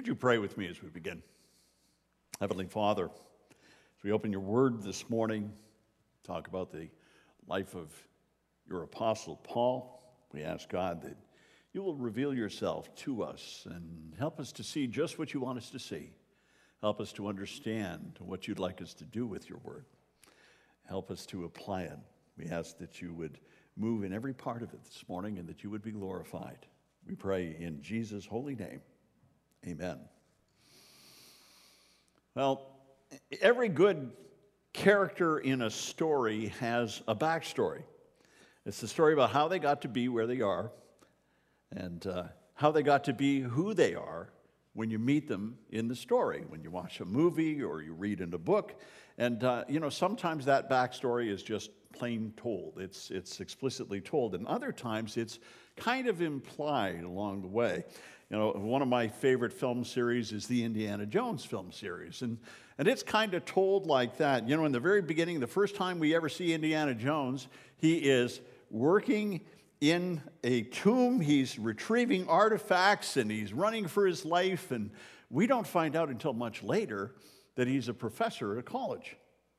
Would you pray with me as we begin? Heavenly Father, as we open your word this morning, talk about the life of your apostle Paul, we ask God that you will reveal yourself to us and help us to see just what you want us to see. Help us to understand what you'd like us to do with your word. Help us to apply it. We ask that you would move in every part of it this morning and that you would be glorified. We pray in Jesus' holy name. Amen. Well, every good character in a story has a backstory. It's the story about how they got to be where they are and how they got to be who they are when you meet them in the story, when you watch a movie or you read in a book. And, sometimes that backstory is just plain told. It's explicitly told. And other times it's kind of implied along the way. One of my favorite film series is the Indiana Jones film series. And it's kind of told like that. In the very beginning, the first time we ever see Indiana Jones, he is working in a tomb. He's retrieving artifacts and he's running for his life. And we don't find out until much later that he's a professor at a college.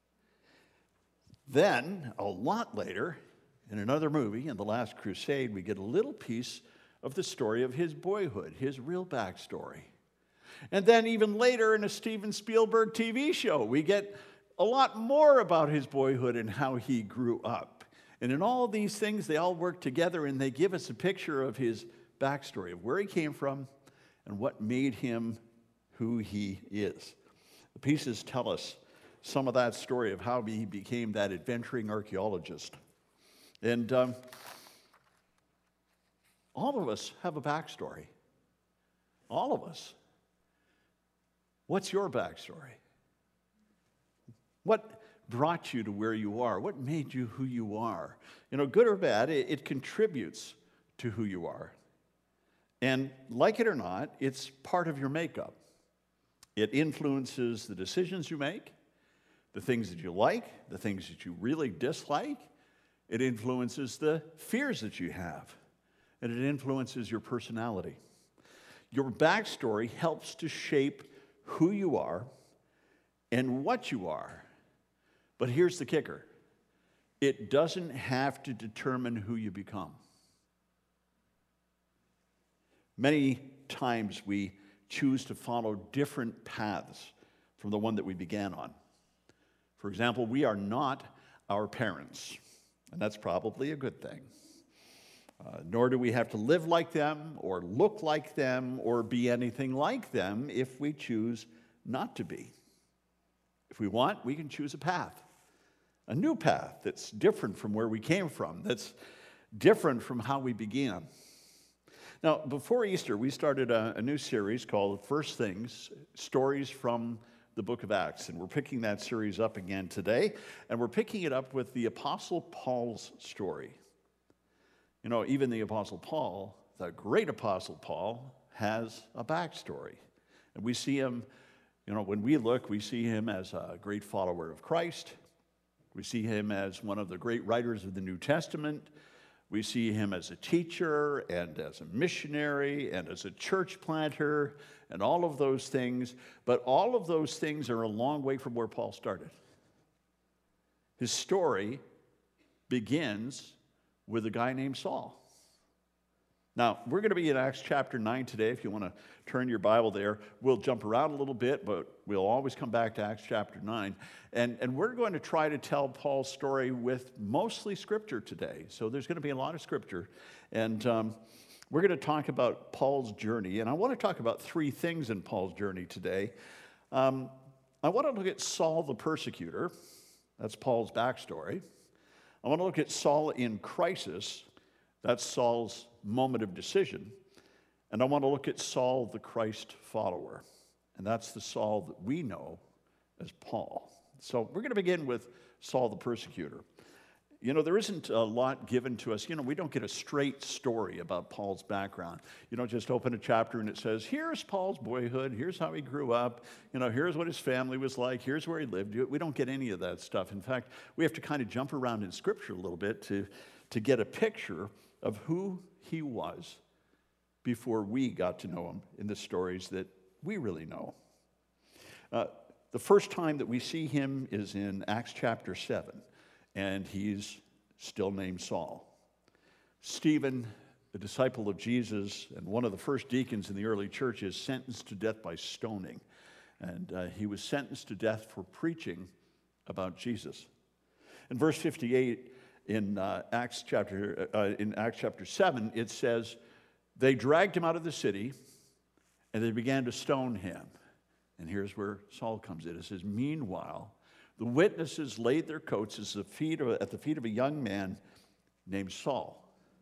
Then, a lot later, in another movie, in The Last Crusade, we get a little piece of the story of his boyhood, his real backstory. And then even later in a Steven Spielberg TV show, we get a lot more about his boyhood and how he grew up. And in all these things, they all work together and they give us a picture of his backstory, of where he came from and what made him who he is. The pieces tell us some of that story of how he became that adventuring archaeologist. And all of us have a backstory. All of us. What's your backstory? What brought you to where you are? What made you who you are? Good or bad, it contributes to who you are. And like it or not, it's part of your makeup. It influences the decisions you make, the things that you like, the things that you really dislike. It influences the fears that you have. And it influences your personality. Your backstory helps to shape who you are and what you are. But here's the kicker. It doesn't have to determine who you become. Many times we choose to follow different paths from the one that we began on. For example, we are not our parents, and that's probably a good thing. Nor do we have to live like them or look like them or be anything like them if we choose not to be. If we want, we can choose a new path that's different from where we came from, that's different from how we began. Now, before Easter, we started a new series called First Things, Stories from the Book of Acts. And we're picking that series up again today. And we're picking it up with the Apostle Paul's story. Even the Apostle Paul, the great Apostle Paul, has a backstory. And we see him, when we look, we see him as a great follower of Christ. We see him as one of the great writers of the New Testament. We see him as a teacher and as a missionary and as a church planter and all of those things. But all of those things are a long way from where Paul started. His story begins with a guy named Saul. Now, we're going to be in Acts chapter 9 today. If you want to turn your Bible there, we'll jump around a little bit, but we'll always come back to Acts chapter 9. And we're going to try to tell Paul's story with mostly Scripture today. So there's going to be a lot of Scripture. And we're going to talk about Paul's journey. And I want to talk about three things in Paul's journey today. I want to look at Saul the persecutor. That's Paul's backstory. I want to look at Saul in crisis. That's Saul's moment of decision. And I want to look at Saul the Christ follower. And that's the Saul that we know as Paul. So we're going to begin with Saul the persecutor. There isn't a lot given to us. We don't get a straight story about Paul's background. You don't just open a chapter and it says, here's Paul's boyhood, here's how he grew up, here's what his family was like, here's where he lived. We don't get any of that stuff. In fact, we have to kind of jump around in Scripture a little bit to get a picture of who he was before we got to know him in the stories that we really know. The first time that we see him is in Acts chapter 7, and he's still named Saul. Stephen, a disciple of Jesus and one of the first deacons in the early church, is sentenced to death by stoning. And he was sentenced to death for preaching about Jesus. In verse 58 in Acts chapter 7, it says, they dragged him out of the city, and they began to stone him. And here's where Saul comes in. It says, meanwhile, the witnesses laid their coats at the feet of a young man named Saul.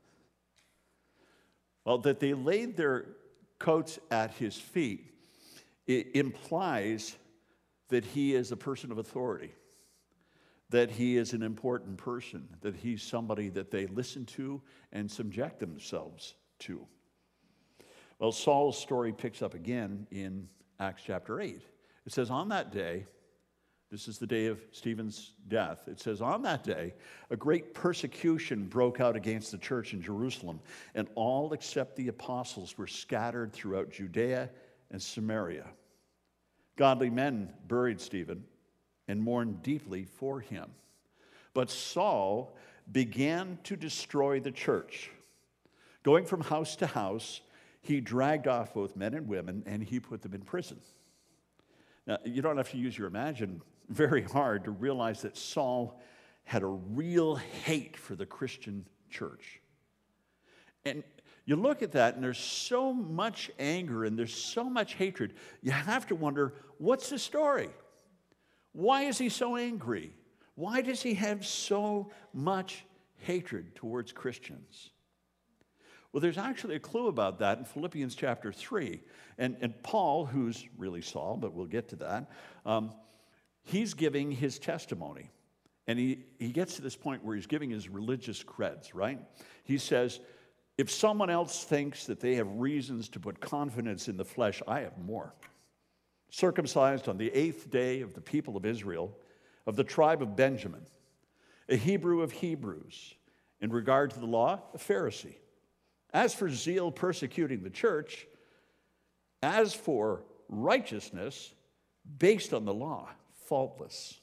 Well, that they laid their coats at his feet, it implies that he is a person of authority, that he is an important person, that he's somebody that they listen to and subject themselves to. Well, Saul's story picks up again in Acts chapter 8. It says, on that day, this is the day of Stephen's death. It says, on that day, a great persecution broke out against the church in Jerusalem, and all except the apostles were scattered throughout Judea and Samaria. Godly men buried Stephen and mourned deeply for him. But Saul began to destroy the church. Going from house to house, he dragged off both men and women, and he put them in prison. Now, you don't have to use your imagination very hard to realize that Saul had a real hate for the Christian church. And you look at that, and there's so much anger and there's so much hatred. You have to wonder, what's the story? Why is he so angry? Why does he have so much hatred towards Christians? Well, there's actually a clue about that in Philippians chapter 3. And Paul, who's really Saul, but we'll get to that, he's giving his testimony. And he gets to this point where he's giving his religious creds, right? He says, if someone else thinks that they have reasons to put confidence in the flesh, I have more. Circumcised on the 8th day of the people of Israel, of the tribe of Benjamin, a Hebrew of Hebrews, in regard to the law, a Pharisee. As for zeal persecuting the church, as for righteousness based on the law, faultless.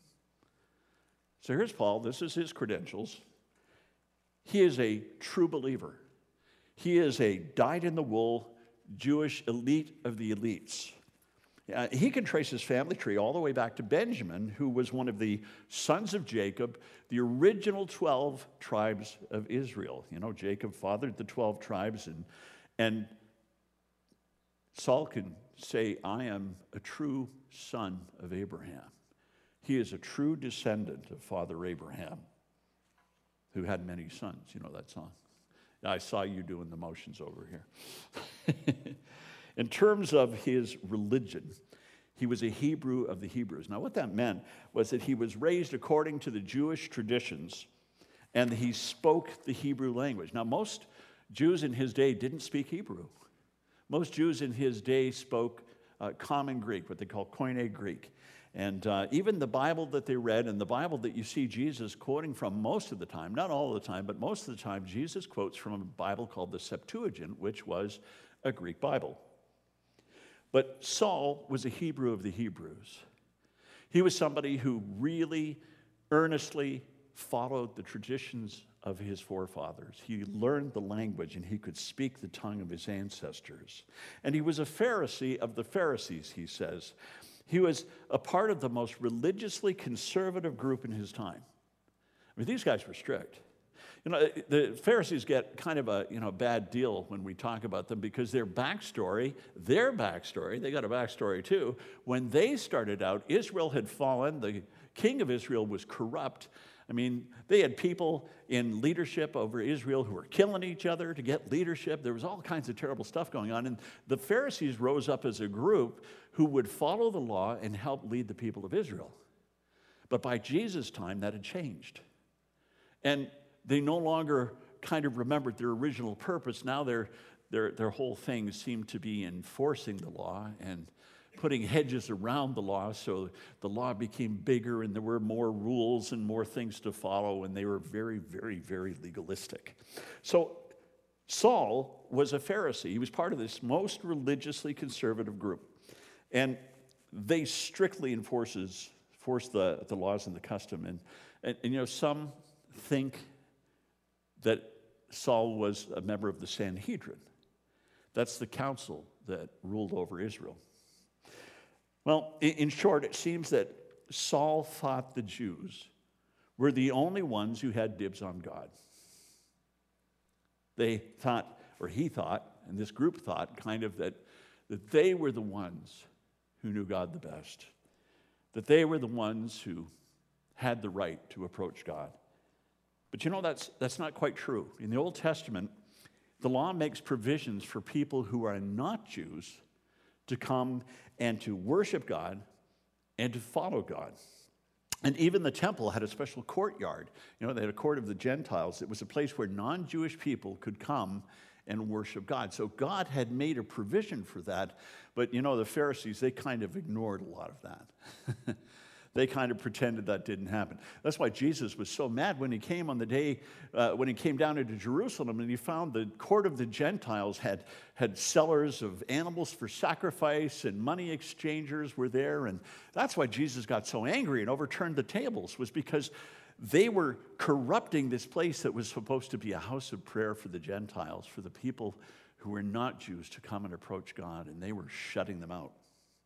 So here's Paul. This is his credentials. He is a true believer. He is a dyed-in-the-wool Jewish elite of the elites. He can trace his family tree all the way back to Benjamin, who was one of the sons of Jacob, the original 12 tribes of Israel. You know, Jacob fathered the 12 tribes, and Saul can say, I am a true son of Abraham. He is a true descendant of Father Abraham, who had many sons. You know that song? I saw you doing the motions over here. In terms of his religion, he was a Hebrew of the Hebrews. Now, what that meant was that he was raised according to the Jewish traditions, and he spoke the Hebrew language. Now, most Jews in his day didn't speak Hebrew. Most Jews in his day spoke Common Greek, what they call Koine Greek. And even the Bible that they read and the Bible that you see Jesus quoting from most of the time, not all the time, but most of the time, Jesus quotes from a Bible called the Septuagint, which was a Greek Bible. But Saul was a Hebrew of the Hebrews. He was somebody who really earnestly followed the traditions of his forefathers. He learned the language and he could speak the tongue of his ancestors. And he was a Pharisee of the Pharisees, he says. He was a part of the most religiously conservative group in his time. I mean, these guys were strict. You know, the Pharisees get kind of a bad deal when we talk about them because their backstory, they got a backstory too. When they started out, Israel had fallen. The king of Israel was corrupt. I mean, they had people in leadership over Israel who were killing each other to get leadership. There was all kinds of terrible stuff going on. And the Pharisees rose up as a group who would follow the law and help lead the people of Israel. But by Jesus' time, that had changed. And they no longer kind of remembered their original purpose. Now their whole thing seemed to be enforcing the law and putting hedges around the law, so the law became bigger and there were more rules and more things to follow, and they were very, very, very legalistic. So Saul was a Pharisee. He was part of this most religiously conservative group. And they strictly enforce the laws and the custom. And some think that Saul was a member of the Sanhedrin. That's the council that ruled over Israel. Well, in short, it seems that Saul thought the Jews were the only ones who had dibs on God. They thought, or he thought, and this group thought, kind of that they were the ones who knew God the best, that they were the ones who had the right to approach God. But that's not quite true. In the Old Testament, the law makes provisions for people who are not Jews to come and to worship God and to follow God. And even the temple had a special courtyard. They had a court of the Gentiles. It was a place where non-Jewish people could come and worship God. So God had made a provision for that. But the Pharisees, they kind of ignored a lot of that. They kind of pretended that didn't happen. That's why Jesus was so mad when he came on the day, when he came down into Jerusalem, and he found the court of the Gentiles had sellers of animals for sacrifice, and money exchangers were there. And that's why Jesus got so angry and overturned the tables, was because they were corrupting this place that was supposed to be a house of prayer for the Gentiles, for the people who were not Jews to come and approach God, and they were shutting them out.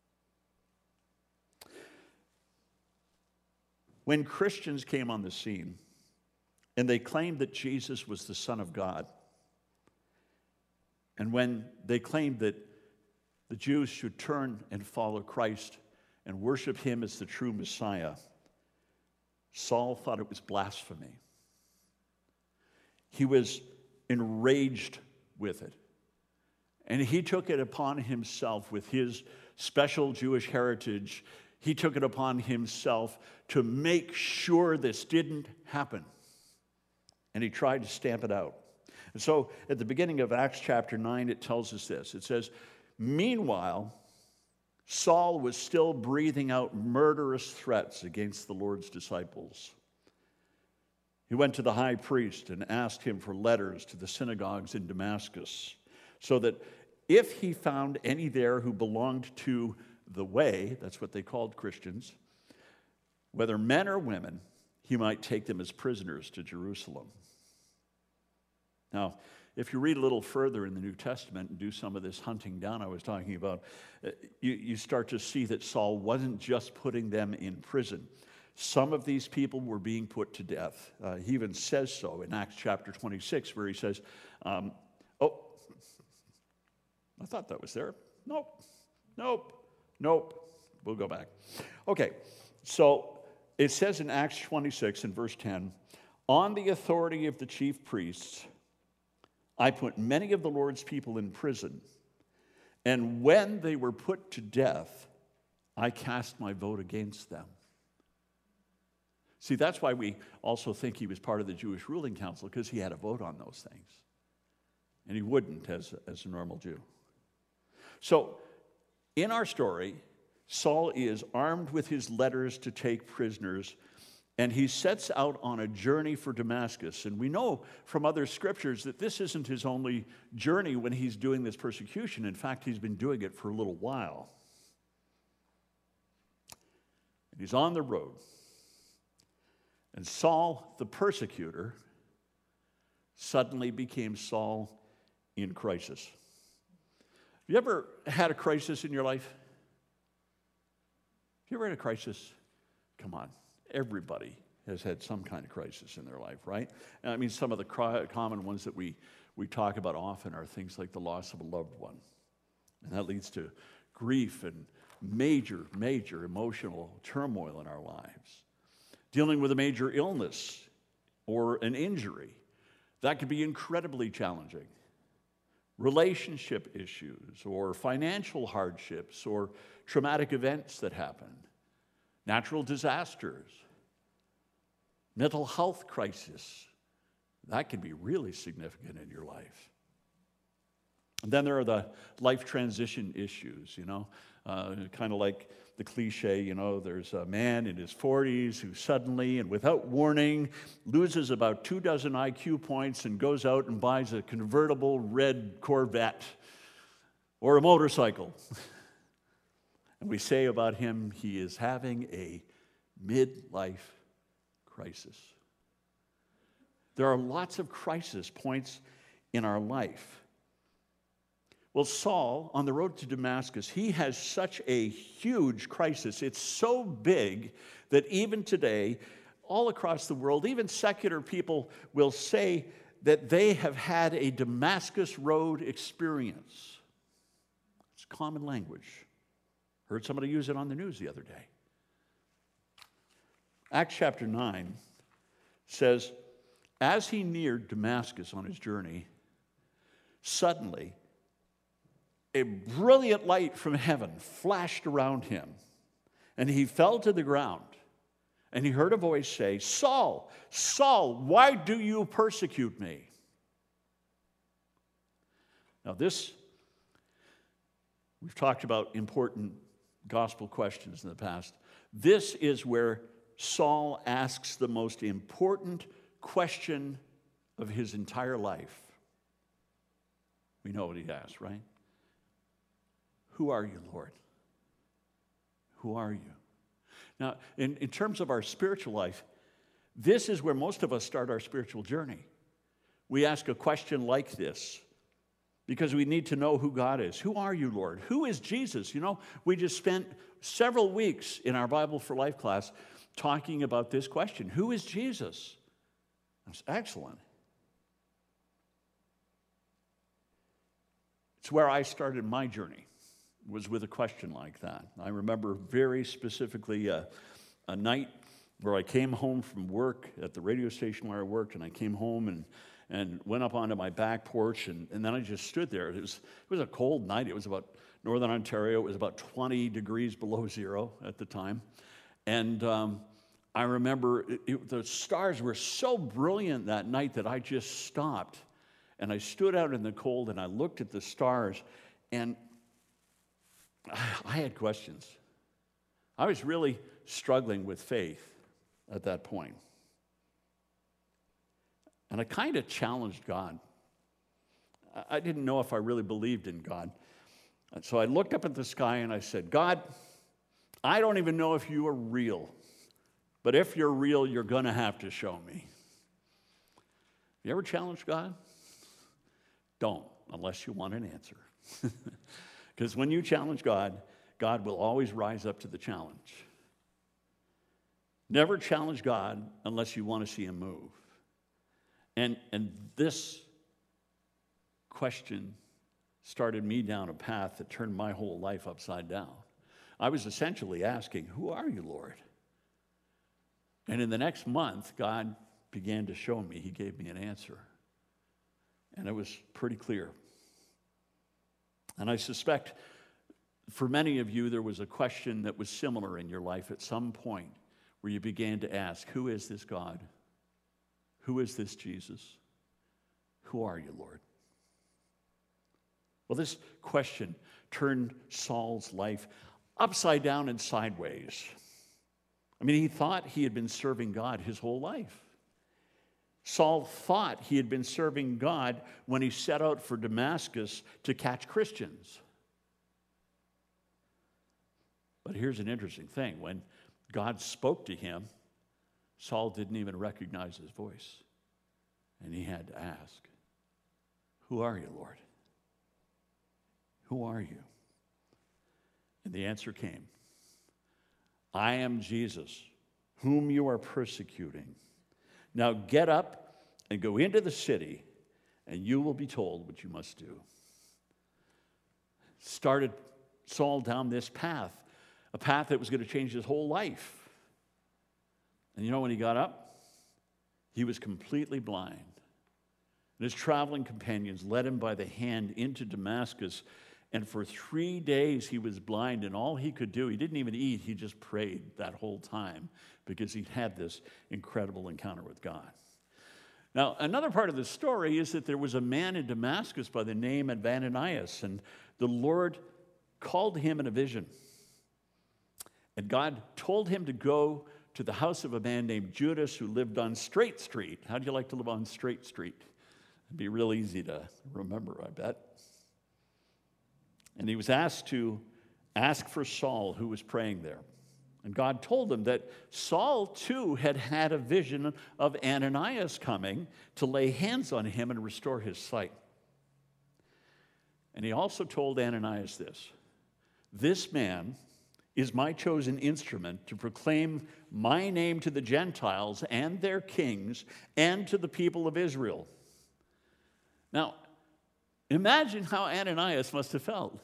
When Christians came on the scene and they claimed that Jesus was the Son of God, and when they claimed that the Jews should turn and follow Christ and worship him as the true Messiah, Saul thought it was blasphemy. He was enraged with it. And he took it upon himself, with his special Jewish heritage, he took it upon himself to make sure this didn't happen. And he tried to stamp it out. And so at the beginning of Acts chapter 9, it tells us this. It says, "Meanwhile, Saul was still breathing out murderous threats against the Lord's disciples. He went to the high priest and asked him for letters to the synagogues in Damascus, so that if he found any there who belonged to the way," that's what they called Christians, "whether men or women, he might take them as prisoners to Jerusalem." Now, if you read a little further in the New Testament and do some of this hunting down I was talking about, you start to see that Saul wasn't just putting them in prison. Some of these people were being put to death. He even says so in Acts chapter 26, where he says, I thought that was there. Nope. We'll go back. Okay, so it says in Acts 26 and verse 10, "On the authority of the chief priests, I put many of the Lord's people in prison, and when they were put to death, I cast my vote against them." See, that's why we also think he was part of the Jewish ruling council, because he had a vote on those things. And he wouldn't as a normal Jew. So, in our story, Saul is armed with his letters to take prisoners, and he sets out on a journey for Damascus. And we know from other scriptures that this isn't his only journey when he's doing this persecution. In fact, he's been doing it for a little while. And he's on the road. And Saul, the persecutor, suddenly became Saul in crisis. Have you ever had a crisis in your life? Have you ever had a crisis? Come on. Everybody has had some kind of crisis in their life, right? And I mean, some of the common ones that we talk about often are things like the loss of a loved one. And that leads to grief and major emotional turmoil in our lives. Dealing with a major illness or an injury, that can be incredibly challenging. Relationship issues or financial hardships or traumatic events that happen. Natural disasters. Mental health crisis. That can be really significant in your life. And then there are the life transition issues, kind of like the cliche, there's a man in his 40s who suddenly and without warning loses about 24 IQ points and goes out and buys a convertible red Corvette or a motorcycle. And we say about him, he is having a midlife crisis. There are lots of crisis points in our life. Well, Saul, on the road to Damascus, he has such a huge crisis. It's so big that even today, all across the world, even secular people will say that they have had a Damascus Road experience. It's common language. Heard somebody use it on the news the other day. Acts chapter 9 says, as he neared Damascus on his journey, suddenly a brilliant light from heaven flashed around him, and he fell to the ground. And he heard a voice say, Saul, Saul, why do you persecute me? Now we've talked about important gospel questions in the past. This is where Saul asks the most important question of his entire life. We know what he asks, right? Who are you, Lord? Who are you? Now, in terms of our spiritual life, this is where most of us start our spiritual journey. We ask a question like this because we need to know who God is. Who are you, Lord? Who is Jesus? You know, we just spent several weeks in our Bible for Life class talking about this question. Who is Jesus? That's excellent. It's where I started my journey, was with a question like that. I remember very specifically a night where I came home from work at the radio station where I worked, and I came home and went up onto my back porch, and then I just stood there. It was a cold night. It was about Northern Ontario. It was about 20 degrees below zero at the time. And I remember the stars were so brilliant that night that I just stopped, and I stood out in the cold, and I looked at the stars, and I had questions. I was really struggling with faith at that point. And I kind of challenged God. I didn't know if I really believed in God. And so I looked up at the sky and I said, God, I don't even know if you are real. But if you're real, you're going to have to show me. You ever challenged God? Don't, unless you want an answer. Because when you challenge God, God will always rise up to the challenge. Never challenge God unless you want to see him move. And this question started me down a path that turned my whole life upside down. I was essentially asking, who are you, Lord? And in the next month, God began to show me. He gave me an answer. And it was pretty clear. And I suspect for many of you, there was a question that was similar in your life at some point where you began to ask, who is this God? Who is this Jesus? Who are you, Lord? Well, this question turned Saul's life upside down and sideways. I mean, he thought he had been serving God his whole life. Saul thought he had been serving God when he set out for Damascus to catch Christians. But here's an interesting thing. When God spoke to him, Saul didn't even recognize his voice. And he had to ask, who are you, Lord? Who are you? And the answer came, I am Jesus, whom you are persecuting. Now get up and go into the city, and you will be told what you must do. Started Saul down this path, a path that was going to change his whole life. And you know, when he got up, he was completely blind. And his traveling companions led him by the hand into Damascus. And for 3 days he was blind, and all he could do, he didn't even eat, he just prayed that whole time because he'd had this incredible encounter with God. Now, another part of the story is that there was a man in Damascus by the name of Ananias, and the Lord called him in a vision. And God told him to go to the house of a man named Judas who lived on Straight Street. How'd you like to live on Straight Street? It'd be real easy to remember, I bet. And he was asked to ask for Saul, who was praying there. And God told him that Saul, too, had had a vision of Ananias coming to lay hands on him and restore his sight. And he also told Ananias this man is my chosen instrument to proclaim my name to the Gentiles and their kings and to the people of Israel. Now, imagine how Ananias must have felt.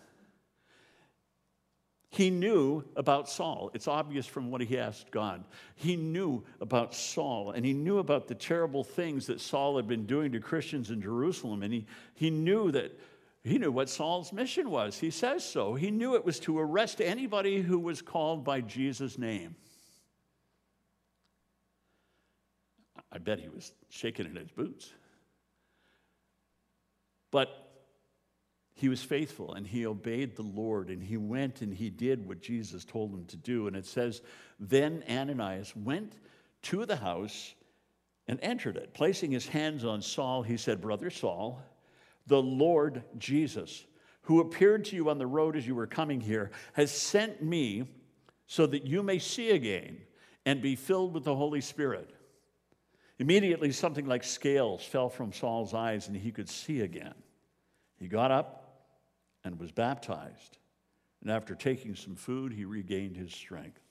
He knew about Saul. It's obvious from what he asked God. He knew about Saul, and he knew about the terrible things that Saul had been doing to Christians in Jerusalem, and he knew what Saul's mission was. He says so. He knew it was to arrest anybody who was called by Jesus' name. I bet he was shaking in his boots. But he was faithful, and he obeyed the Lord, and he went and he did what Jesus told him to do. And it says, then Ananias went to the house and entered it. Placing his hands on Saul, he said, Brother Saul, the Lord Jesus, who appeared to you on the road as you were coming here, has sent me so that you may see again and be filled with the Holy Spirit. Immediately, something like scales fell from Saul's eyes, and he could see again. He got up and was baptized. And after taking some food, he regained his strength.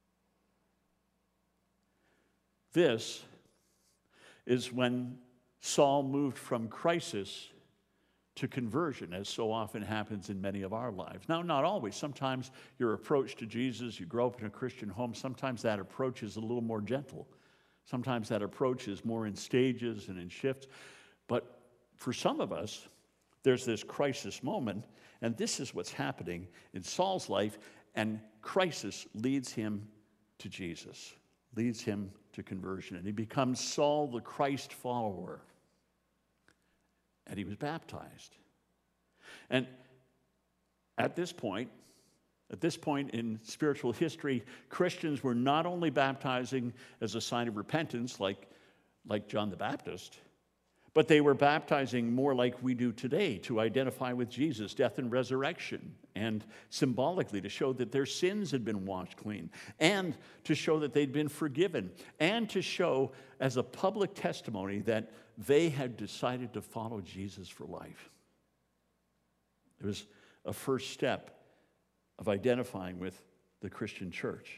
This is when Saul moved from crisis to conversion, as so often happens in many of our lives. Now, not always. Sometimes your approach to Jesus, you grow up in a Christian home, sometimes that approach is a little more gentle. Sometimes that approach is more in stages and in shifts. But for some of us, there's this crisis moment, and this is what's happening in Saul's life, and crisis leads him to Jesus, leads him to conversion, and he becomes Saul, the Christ follower, and he was baptized. And at this point in spiritual history, Christians were not only baptizing as a sign of repentance, like John the Baptist, but they were baptizing more like we do today to identify with Jesus' death and resurrection, and symbolically to show that their sins had been washed clean, and to show that they'd been forgiven, and to show as a public testimony that they had decided to follow Jesus for life. It was a first step of identifying with the Christian church.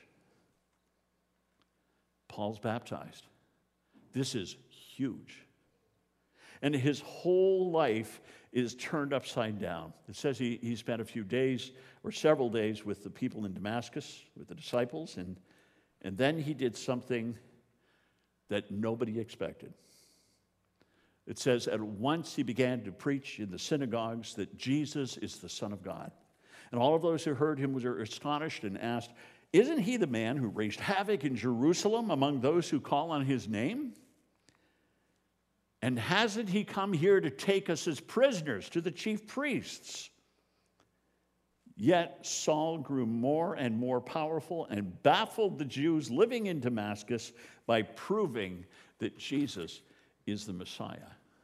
Paul's baptized. This is huge. And his whole life is turned upside down. It says he spent a few days or several days with the people in Damascus, with the disciples, and then he did something that nobody expected. It says, at once he began to preach in the synagogues that Jesus is the Son of God. And all of those who heard him were astonished and asked, isn't he the man who raised havoc in Jerusalem among those who call on his name? And hasn't he come here to take us as prisoners to the chief priests? Yet Saul grew more and more powerful and baffled the Jews living in Damascus by proving that Jesus is the Messiah.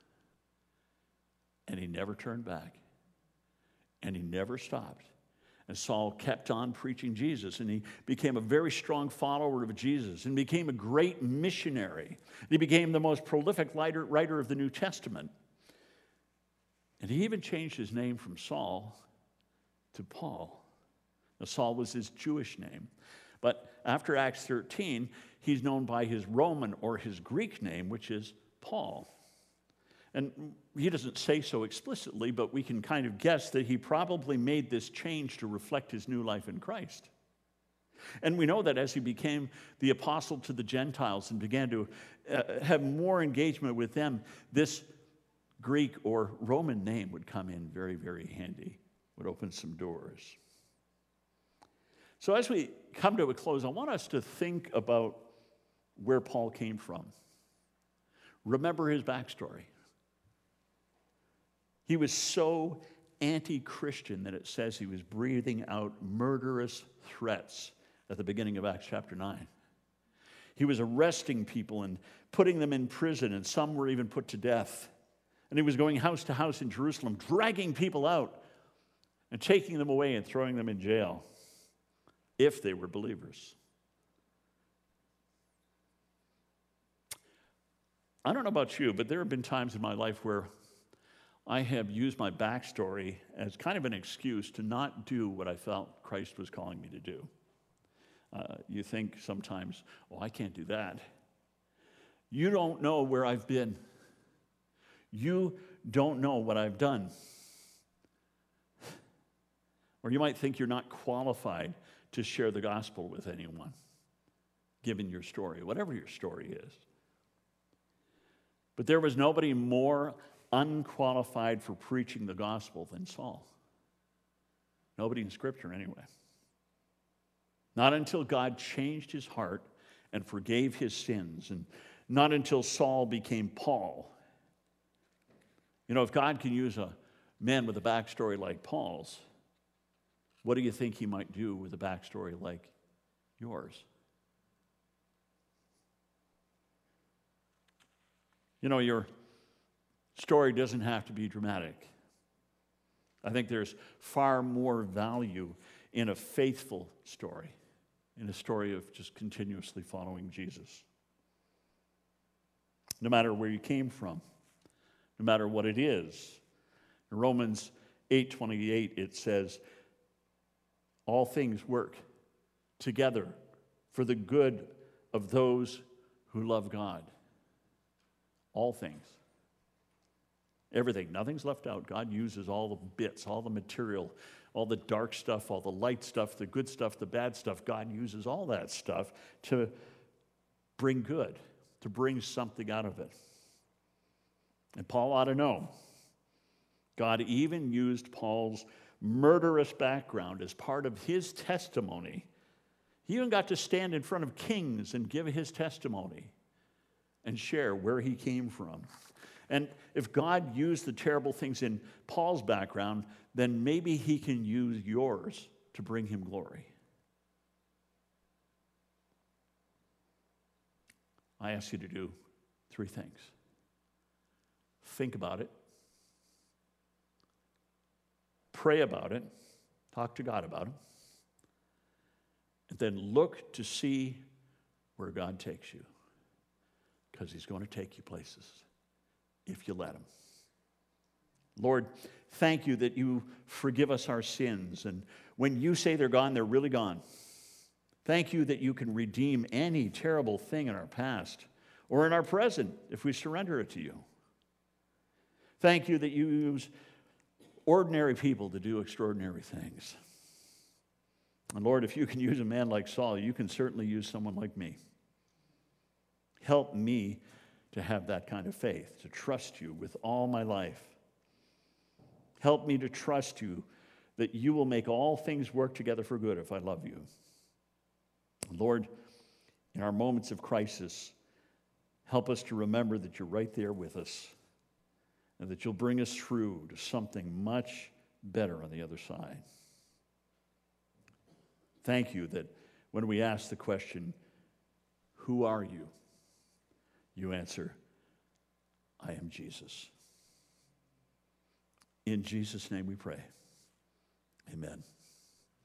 And he never turned back. And he never stopped. And Saul kept on preaching Jesus, and he became a very strong follower of Jesus, and became a great missionary. He became the most prolific writer of the New Testament. And he even changed his name from Saul to Paul. Now, Saul was his Jewish name. But after Acts 13, he's known by his Roman or his Greek name, which is Paul. And he doesn't say so explicitly, but we can kind of guess that he probably made this change to reflect his new life in Christ. And we know that as he became the apostle to the Gentiles and began to have more engagement with them, this Greek or Roman name would come in very, very handy, would open some doors. So as we come to a close, I want us to think about where Paul came from. Remember his backstory. He was so anti-Christian that it says he was breathing out murderous threats at the beginning of Acts chapter 9. He was arresting people and putting them in prison, and some were even put to death. And he was going house to house in Jerusalem, dragging people out and taking them away and throwing them in jail. if they were believers. I don't know about you, but there have been times in my life where I have used my backstory as kind of an excuse to not do what I felt Christ was calling me to do. You think sometimes, oh, I can't do that. You don't know where I've been. You don't know what I've done. Or you might think you're not qualified to share the gospel with anyone, given your story, whatever your story is. But there was nobody more unqualified for preaching the gospel than Saul. Nobody in Scripture, anyway. Not until God changed his heart and forgave his sins, and not until Saul became Paul. You know, if God can use a man with a backstory like Paul's, what do you think he might do with a backstory like yours? You know, your story doesn't have to be dramatic. I think there's far more value in a faithful story, in a story of just continuously following Jesus. No matter where you came from, no matter what it is. In Romans 8:28, it says, all things work together for the good of those who love God. All things. Everything. Nothing's left out. God uses all the bits, all the material, all the dark stuff, all the light stuff, the good stuff, the bad stuff. God uses all that stuff to bring good, to bring something out of it. And Paul ought to know. God even used Paul's murderous background as part of his testimony. He even got to stand in front of kings and give his testimony and share where he came from. And if God used the terrible things in Paul's background, then maybe he can use yours to bring him glory. I ask you to do 3 things. Think about it. Pray about it. Talk to God about it. And then look to see where God takes you. Because he's going to take you places if you let him. Lord, thank you that you forgive us our sins. And when you say they're gone, they're really gone. Thank you that you can redeem any terrible thing in our past or in our present if we surrender it to you. Thank you that you use ordinary people to do extraordinary things. And Lord, if you can use a man like Saul, you can certainly use someone like me. Help me to have that kind of faith, to trust you with all my life. Help me to trust you that you will make all things work together for good if I love you. Lord, in our moments of crisis, help us to remember that you're right there with us and that you'll bring us through to something much better on the other side. Thank you that when we ask the question, who are you? You answer, I am Jesus. In Jesus' name we pray. Amen.